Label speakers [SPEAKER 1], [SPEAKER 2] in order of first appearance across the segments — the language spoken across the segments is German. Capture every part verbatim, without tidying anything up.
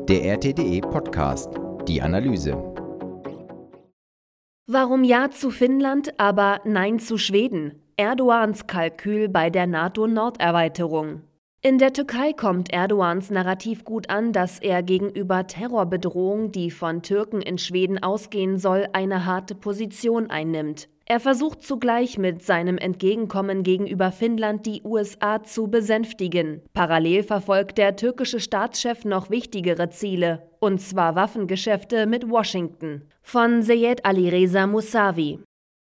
[SPEAKER 1] Der R T D E Podcast, die Analyse.
[SPEAKER 2] Warum Ja zu Finnland, aber Nein zu Schweden? Erdogans Kalkül bei der NATO-Norderweiterung. In der Türkei kommt Erdogans Narrativ gut an, dass er gegenüber Terrorbedrohung, die von Türken in Schweden ausgehen soll, eine harte Position einnimmt. Er versucht zugleich mit seinem Entgegenkommen gegenüber Finnland die U S A zu besänftigen. Parallel verfolgt der türkische Staatschef noch wichtigere Ziele, und zwar Waffengeschäfte mit Washington. Von Seyed Alireza Musavi.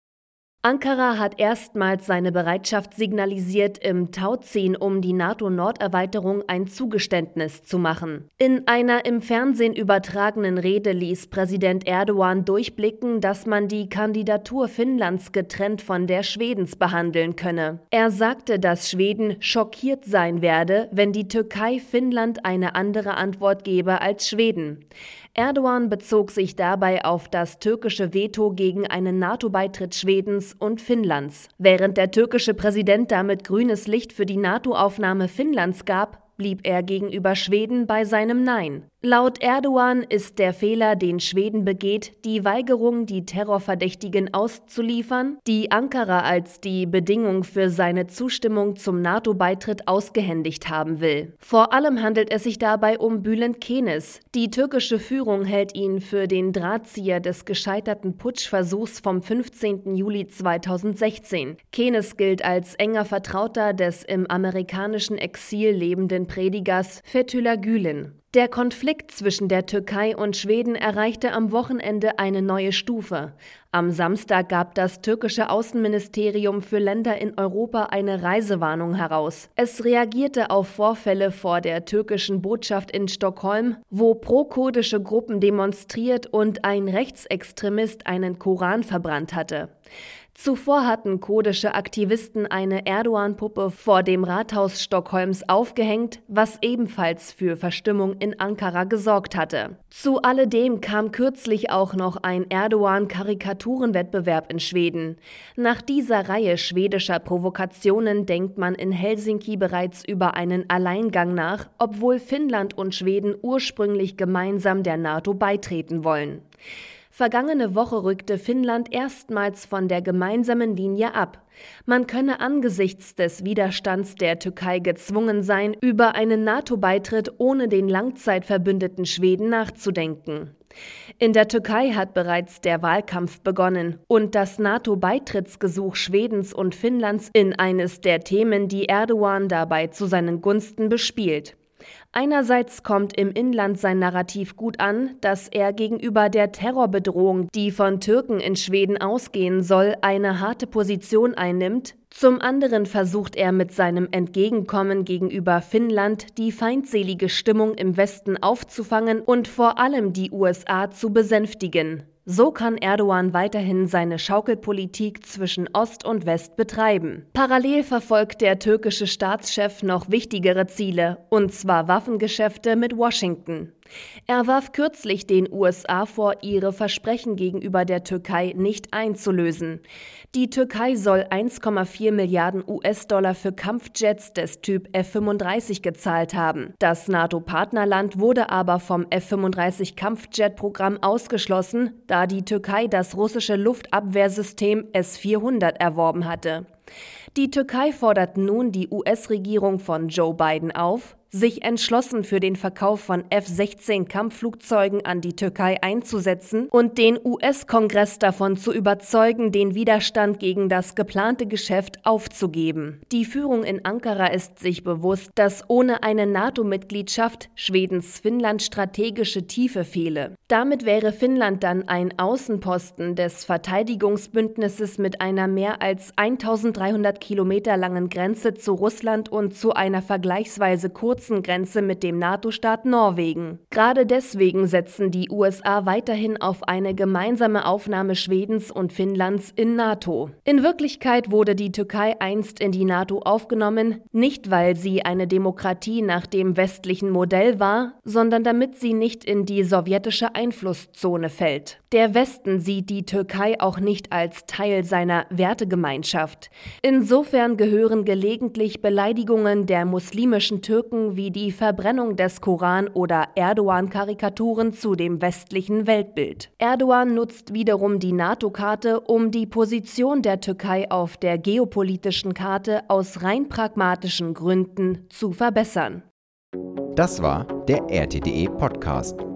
[SPEAKER 2] Ankara hat erstmals seine Bereitschaft signalisiert, im Tauziehen um die NATO-Norderweiterung ein Zugeständnis zu machen. In einer im Fernsehen übertragenen Rede ließ Präsident Erdogan durchblicken, dass man die Kandidatur Finnlands getrennt von der Schwedens behandeln könne. Er sagte, dass Schweden schockiert sein werde, wenn die Türkei Finnland eine andere Antwort gebe als Schweden. Erdogan bezog sich dabei auf das türkische Veto gegen einen NATO-Beitritt Schwedens und Finnlands. Während der türkische Präsident damit grünes Licht für die NATO-Aufnahme Finnlands gab, blieb er gegenüber Schweden bei seinem Nein. Laut Erdogan ist der Fehler, den Schweden begeht, die Weigerung, die Terrorverdächtigen auszuliefern, die Ankara als die Bedingung für seine Zustimmung zum NATO-Beitritt ausgehändigt haben will. Vor allem handelt es sich dabei um Bülent Kenes. Die türkische Führung hält ihn für den Drahtzieher des gescheiterten Putschversuchs vom fünfzehnten Juli zweitausendsechzehn. Kenes gilt als enger Vertrauter des im amerikanischen Exil lebenden Predigers Fethullah Gülen. Der Konflikt zwischen der Türkei und Schweden erreichte am Wochenende eine neue Stufe. Am Samstag gab das türkische Außenministerium für Länder in Europa eine Reisewarnung heraus. Es reagierte auf Vorfälle vor der türkischen Botschaft in Stockholm, wo pro-kurdische Gruppen demonstriert und ein Rechtsextremist einen Koran verbrannt hatte. Zuvor hatten kurdische Aktivisten eine Erdogan-Puppe vor dem Rathaus Stockholms aufgehängt, was ebenfalls für Verstimmung in Ankara gesorgt hatte. Zu alledem kam kürzlich auch noch ein Erdogan-Karikaturenwettbewerb in Schweden. Nach dieser Reihe schwedischer Provokationen denkt man in Helsinki bereits über einen Alleingang nach, obwohl Finnland und Schweden ursprünglich gemeinsam der NATO beitreten wollen. Vergangene Woche rückte Finnland erstmals von der gemeinsamen Linie ab. Man könne angesichts des Widerstands der Türkei gezwungen sein, über einen NATO-Beitritt ohne den Langzeitverbündeten Schweden nachzudenken. In der Türkei hat bereits der Wahlkampf begonnen und das NATO-Beitrittsgesuch Schwedens und Finnlands in eines der Themen, die Erdogan dabei zu seinen Gunsten bespielt. Einerseits kommt im Inland sein Narrativ gut an, dass er gegenüber der Terrorbedrohung, die von Türken in Schweden ausgehen soll, eine harte Position einnimmt. Zum anderen versucht er mit seinem Entgegenkommen gegenüber Finnland die feindselige Stimmung im Westen aufzufangen und vor allem die U S A zu besänftigen. So kann Erdogan weiterhin seine Schaukelpolitik zwischen Ost und West betreiben. Parallel verfolgt der türkische Staatschef noch wichtigere Ziele, und zwar Waffengeschäfte mit Washington. Er warf kürzlich den U S A vor, ihre Versprechen gegenüber der Türkei nicht einzulösen. Die Türkei soll eins Komma vier Milliarden U S-Dollar für Kampfjets des Typ F fünfunddreißig gezahlt haben. Das NATO-Partnerland wurde aber vom F fünfunddreißig Kampfjet-Programm ausgeschlossen, da die Türkei das russische Luftabwehrsystem S vierhundert erworben hatte. Die Türkei fordert nun die U S-Regierung von Joe Biden auf, sich entschlossen für den Verkauf von F sechzehn Kampfflugzeugen an die Türkei einzusetzen und den U S-Kongress davon zu überzeugen, den Widerstand gegen das geplante Geschäft aufzugeben. Die Führung in Ankara ist sich bewusst, dass ohne eine NATO-Mitgliedschaft Schwedens Finnland strategische Tiefe fehle. Damit wäre Finnland dann ein Außenposten des Verteidigungsbündnisses mit einer mehr als eintausenddreihundert Kilometer langen Grenze zu Russland und zu einer vergleichsweise kurzen Grenze mit dem NATO-Staat Norwegen. Gerade deswegen setzen die U S A weiterhin auf eine gemeinsame Aufnahme Schwedens und Finnlands in NATO. In Wirklichkeit wurde die Türkei einst in die NATO aufgenommen, nicht weil sie eine Demokratie nach dem westlichen Modell war, sondern damit sie nicht in die sowjetische Einflusszone fällt. Der Westen sieht die Türkei auch nicht als Teil seiner Wertegemeinschaft. Insofern gehören gelegentlich Beleidigungen der muslimischen Türken wie die Verbrennung des Koran oder Erdogan-Karikaturen zu dem westlichen Weltbild. Erdogan nutzt wiederum die NATO-Karte, um die Position der Türkei auf der geopolitischen Karte aus rein pragmatischen Gründen zu verbessern.
[SPEAKER 1] Das war der R T D E Podcast.